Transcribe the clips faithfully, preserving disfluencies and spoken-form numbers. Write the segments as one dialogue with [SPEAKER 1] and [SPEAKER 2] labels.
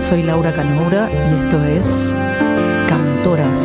[SPEAKER 1] Soy Laura Canoura y esto es Cantoras.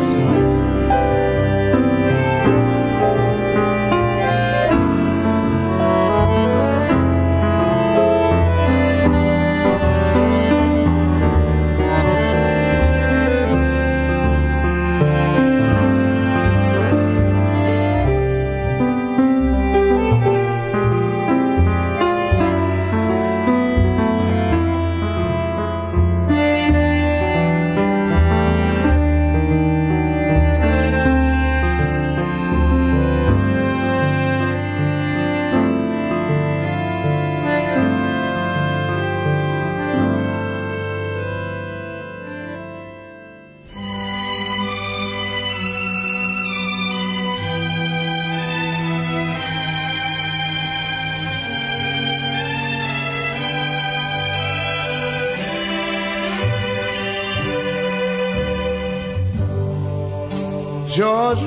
[SPEAKER 2] Georgia,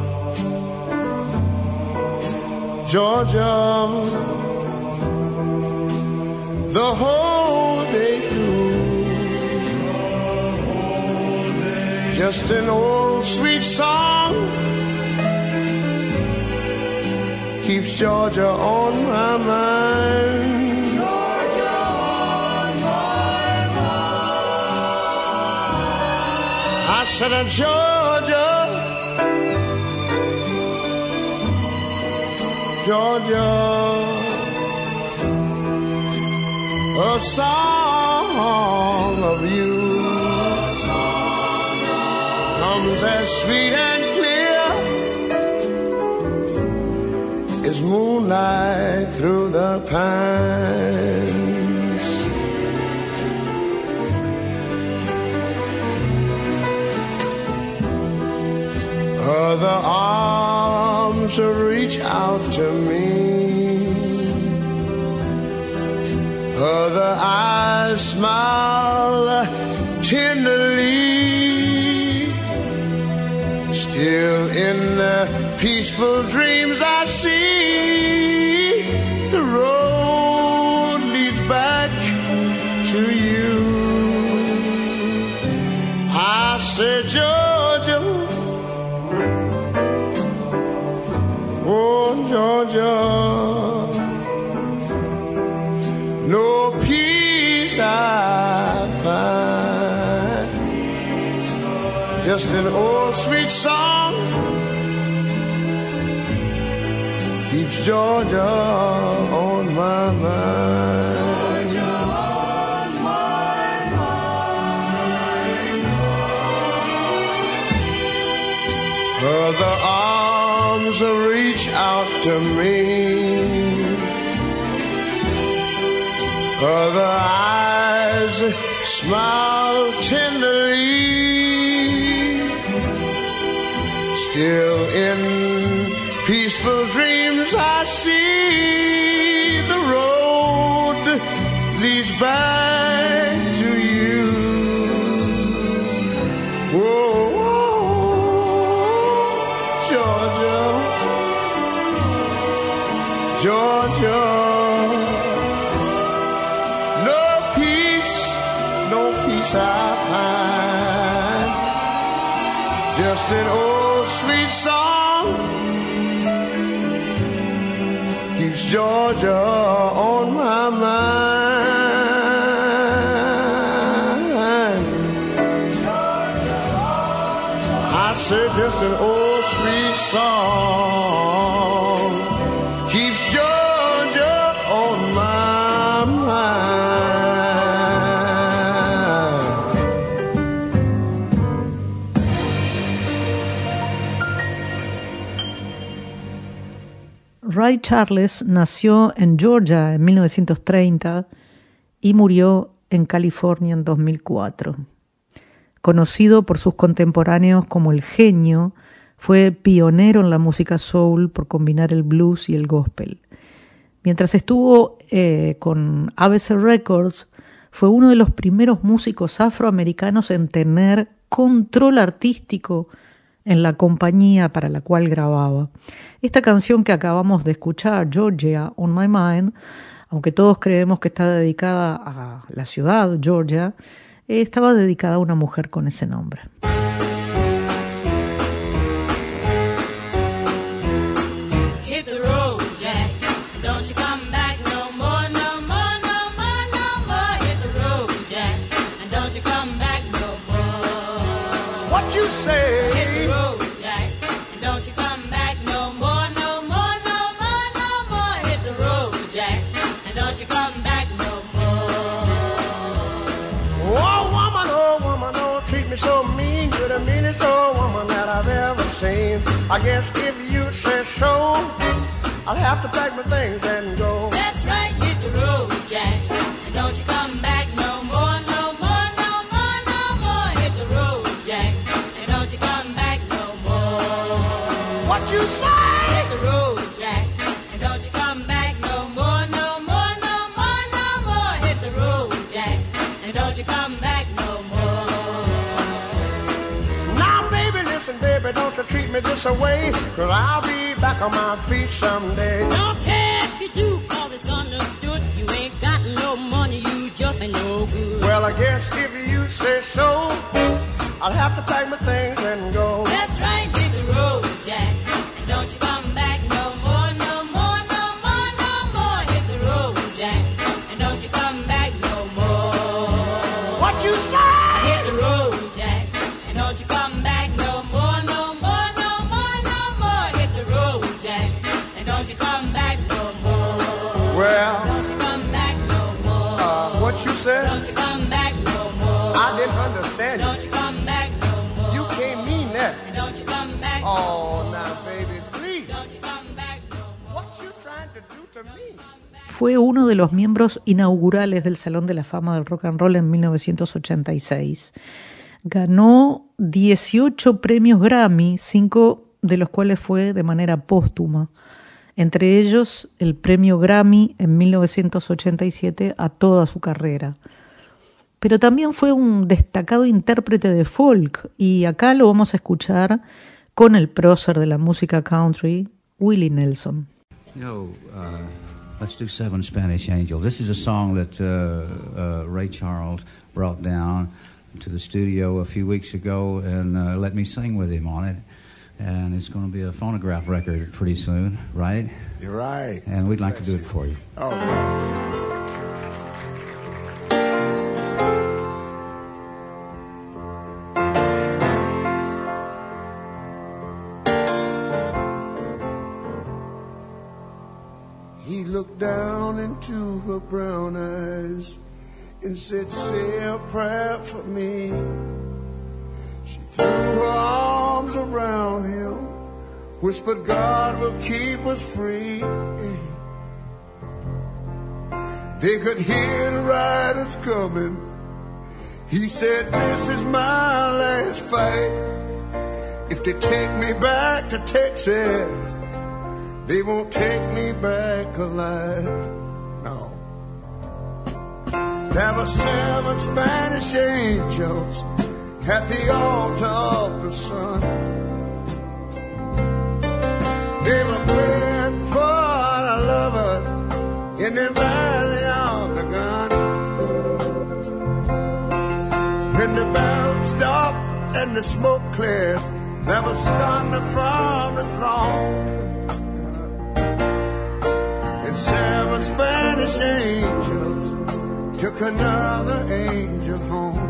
[SPEAKER 2] Georgia, the whole day through, just an old sweet song keeps Georgia on my mind. Georgia on my mind. I said, uh, Georgia, Georgia, a song of you comes as sweet and clear as moonlight through the pines. Other arms reach out to me, other eyes smile tenderly. Still in the peaceful dreams I see, the road leads back to you. I said, Georgia, oh, Georgia, no peace I find, just an old sweet song keeps Georgia on my mind. Georgia on my mind. Other arms reach out to me, other eyes smile tenderly. Still in peaceful dreams I see, the road leads back to you. Whoa, Georgia, Georgia, I find, just an old sweet song keeps Georgia on my mind. I said just an old sweet song keeps Georgia on my mind.
[SPEAKER 1] Ray Charles nació en Georgia en mil novecientos treinta y murió en California en dos mil cuatro. Conocido por sus contemporáneos como el genio, fue pionero en la música soul por combinar el blues y el gospel. Mientras estuvo eh, con A B C Records, fue uno de los primeros músicos afroamericanos en tener control artístico en la compañía para la cual grababa. Esta canción que acabamos de escuchar, Georgia on My Mind, aunque todos creemos que está dedicada a la ciudad, Georgia, Eh, estaba dedicada a una mujer con ese nombre.
[SPEAKER 2] You say
[SPEAKER 3] hit the road, Jack, and don't you come back no more, no more, no more, no more. Hit the road, Jack, and don't you come back no more.
[SPEAKER 2] Oh woman, oh woman, don't treat me so mean. You're the meanest old woman that I've ever seen. I guess if you say so, I'll have to pack my things and go.
[SPEAKER 3] That's right, hit the road, Jack, and don't you come back no more, no more, no more, no more. Hit the road, Jack, and don't you come back no more.
[SPEAKER 2] What you say?
[SPEAKER 3] Hit the road, Jack, and don't you come back no more, no more, no more, no more. Hit the road, Jack, and don't you come back no more.
[SPEAKER 2] Now baby, listen baby, don't you treat me this away, 'cause I'll be back on my feet someday.
[SPEAKER 3] Don't care if you do, 'cause it's understood. You ain't got no money, you just ain't no good.
[SPEAKER 2] Well, I guess if you say so, I'll have to pack my things and go.
[SPEAKER 3] That's right, hit the road, Jack, and don't you come back no more, no more, no more, no more. Hit the road, Jack, and don't you come back no more.
[SPEAKER 2] What you say?
[SPEAKER 3] Hit the road, Jack, and don't you come back no more, no more, no more, no more. Hit the road, Jack, and don't you come back no more.
[SPEAKER 2] Well,
[SPEAKER 3] don't you come back no more.
[SPEAKER 2] Uh, what you said?
[SPEAKER 3] Don't you come back no more.
[SPEAKER 2] I didn't understand
[SPEAKER 3] Don't
[SPEAKER 2] it.
[SPEAKER 3] you come back no more.
[SPEAKER 2] You can't mean that.
[SPEAKER 3] And don't you come back no
[SPEAKER 2] Oh, now baby, please.
[SPEAKER 3] Don't you come back no more.
[SPEAKER 2] What you trying to do to me?
[SPEAKER 1] Fue uno de los miembros inaugurales del Salón de la Fama del Rock and Roll en mil novecientos ochenta y seis. Ganó dieciocho premios Grammy, cinco de los cuales fue de manera póstuma. Entre ellos, el premio Grammy en mil novecientos ochenta y siete a toda su carrera. Pero también fue un destacado intérprete de folk, y acá lo vamos a escuchar con el prócer de la música country, Willie Nelson.
[SPEAKER 4] No, uh, let's do Seven Spanish Angels. This is a song that uh, uh, Ray Charles brought down to the studio a few weeks ago and uh, let me sing with him on it. And it's going to be a phonograph record pretty soon, right?
[SPEAKER 2] You're right.
[SPEAKER 4] And we'd like to do it for you.
[SPEAKER 2] Oh, no. He looked down into her brown eyes and said, say a prayer for me. She threw her arms around him, whispered, God will keep us free. They could hear the riders coming. He said, this is my last fight. If they take me back to Texas, they won't take me back alive. No. There were seven Spanish angels at the altar of the sun. They were praying for the lovers in the valley of the gun. When the bell stopped and the smoke cleared, there was thunder from the throne. And seven Spanish angels took another angel home.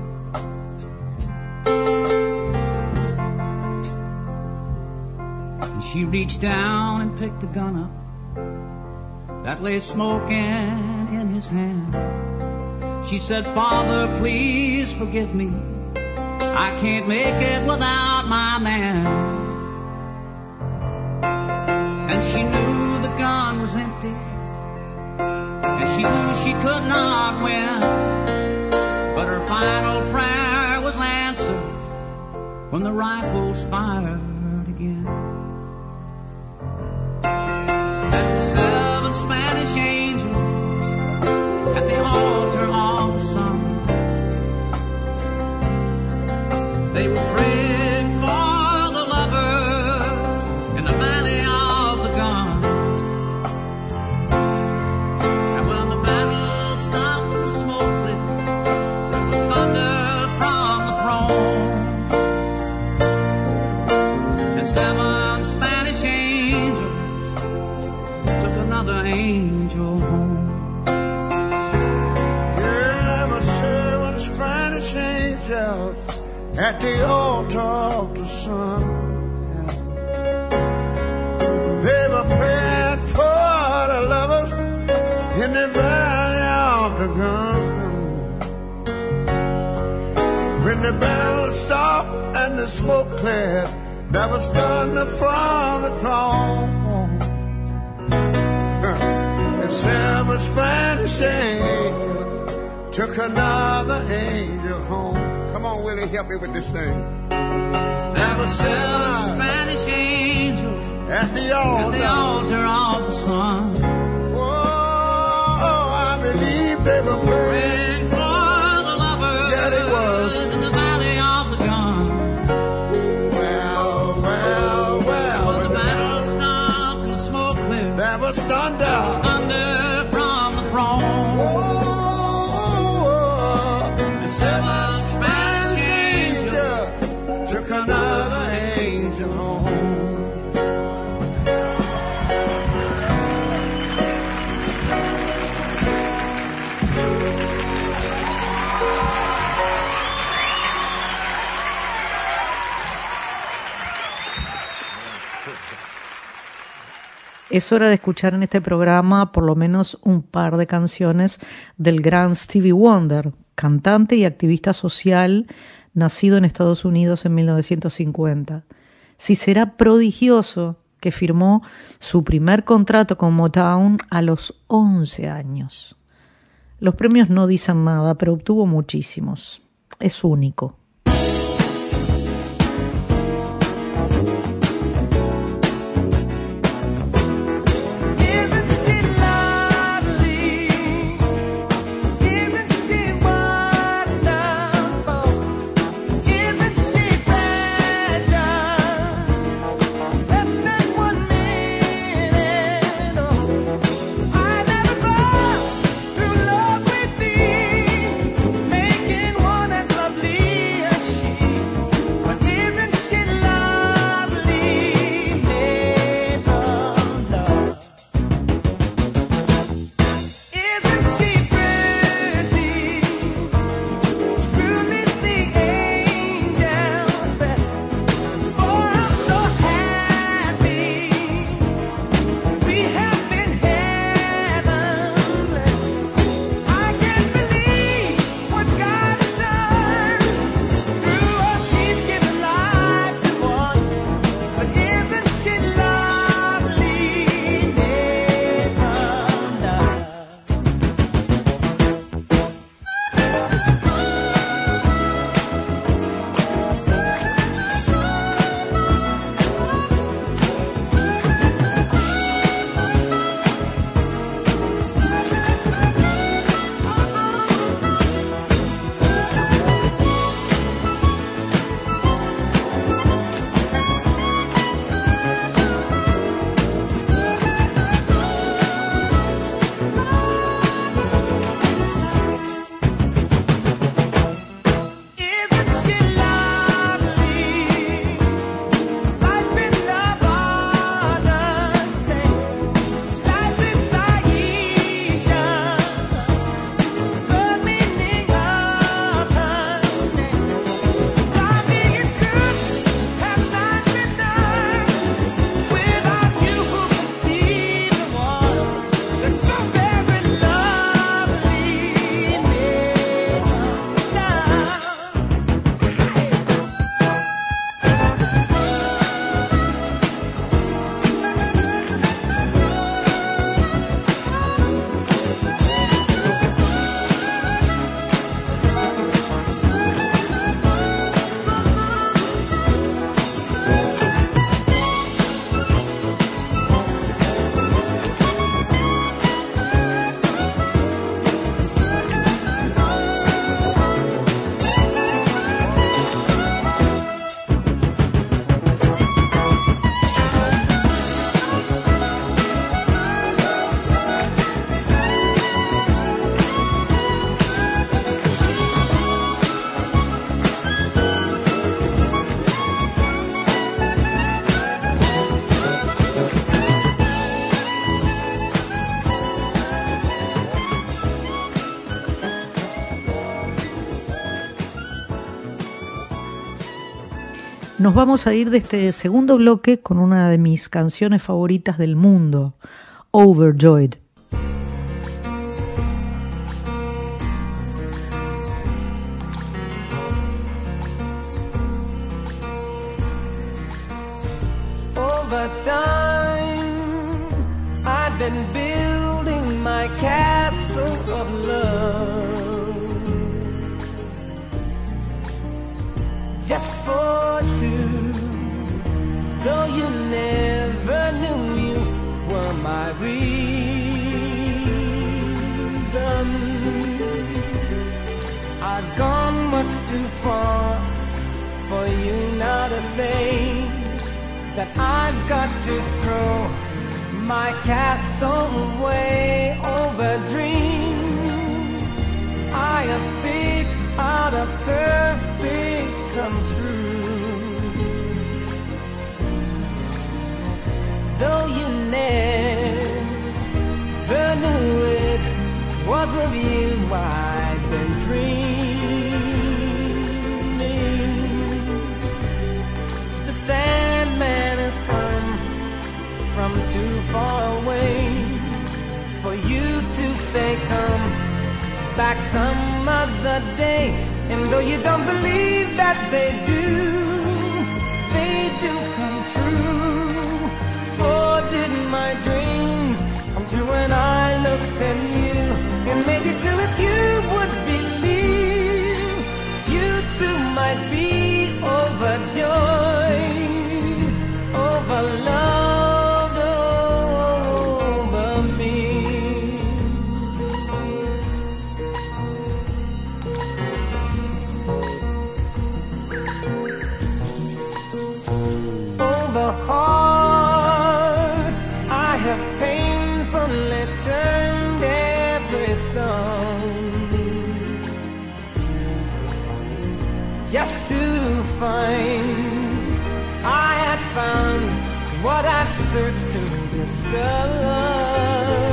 [SPEAKER 4] And she reached down and picked the gun up that lay smoking in his hand. She said, Father, please forgive me. I can't make it without my man. And she knew the gun was empty, and she knew she could not win. But her final prayer was answered when the rifles fired again. And the seven Spanish angels at the altar of the sun, they were praying for the lovers in the valley of the gun. And when the battle stopped, the smoke lit, there was thunder
[SPEAKER 2] angels at the altar of the sun. They were praying for the lovers in the valley of the gun. When the battle stopped and the smoke cleared, that was thunder from the throne. And seven Spanish angels took another angel home. Come on, Willie, help me with this thing. There were seven Spanish angels at the altar, at the altar of the sun. Oh, I believe they were praying for the lovers. Yeah, they was. In the valley of the gun. Well, well, well. When the battle stopped and the smoke cleared, there was thunder. There was thunder from the throne. Oh, and seven Spanish angels took another angel home.
[SPEAKER 1] Es hora de escuchar en este programa por lo menos un par de canciones del gran Stevie Wonder, cantante y activista social nacido en Estados Unidos en mil novecientos cincuenta. Si será prodigioso que firmó su primer contrato con Motown a los once años. Los premios no dicen nada, pero obtuvo muchísimos. Es único.
[SPEAKER 5] Making one that's lovely.
[SPEAKER 1] Nos vamos a ir de este segundo bloque con una de mis canciones favoritas del mundo, Overjoyed.
[SPEAKER 5] Over time, I've been building my castle of love, just for two, though you never knew you were my reason. I've gone much too far for you now to say that I've got to throw my castle away over dreams I have picked out a perfect come true. Though you never knew it was of you I've been dreaming. The Sandman has come from too far away for you to say come back some other day. And though you don't believe that they do, they do come true. For did my dreams come true when I looked at you? And maybe too if you would believe, you too might be overjoyed, over loved, over me. Over hearts I have painfully turned every stone, just to find I had found what I've searched to discover.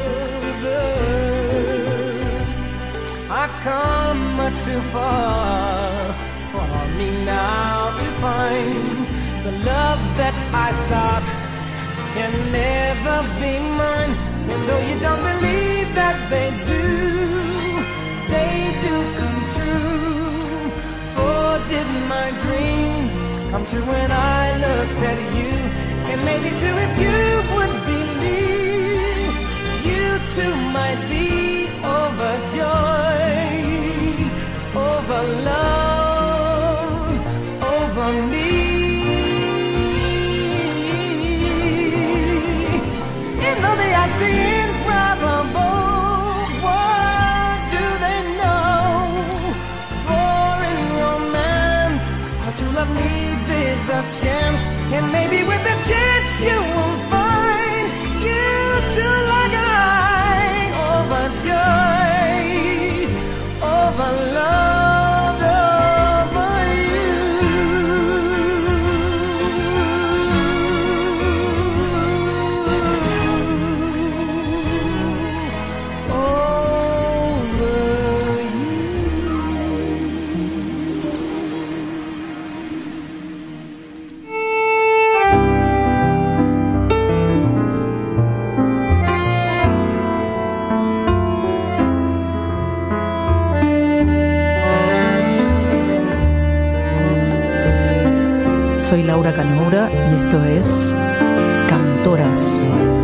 [SPEAKER 5] I've come much too far for me now to find the love that I sought can never be mine. And though you don't believe that they do, they do come true. For did my dreams come true when I looked at you? And maybe too if you would believe, you too might be overjoyed, over love, over me. And though the odds seem improbable, what do they know? For in romance, what true love needs is a chance. And maybe with a chance you will find you too like I, overjoyed, over love, over you. Over you.
[SPEAKER 1] Soy Laura Canoura y esto es Cantoras.